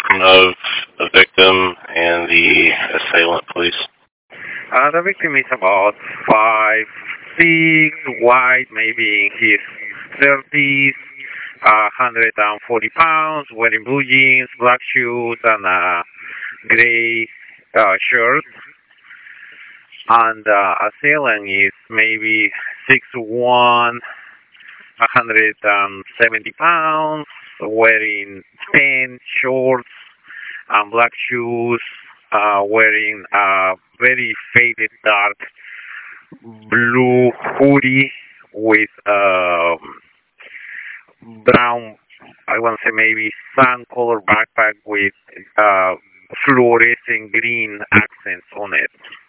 of the victim and the assailant, please? The victim is about 5'6", white, maybe in his 30s, 140 pounds, wearing blue jeans, black shoes, and a gray shirt. And assailant is maybe 6'1", 170 pounds, wearing pants, shorts, and black shoes, wearing a very faded dark blue hoodie with brown, I want to say maybe sun color backpack with fluorescent green accents on it.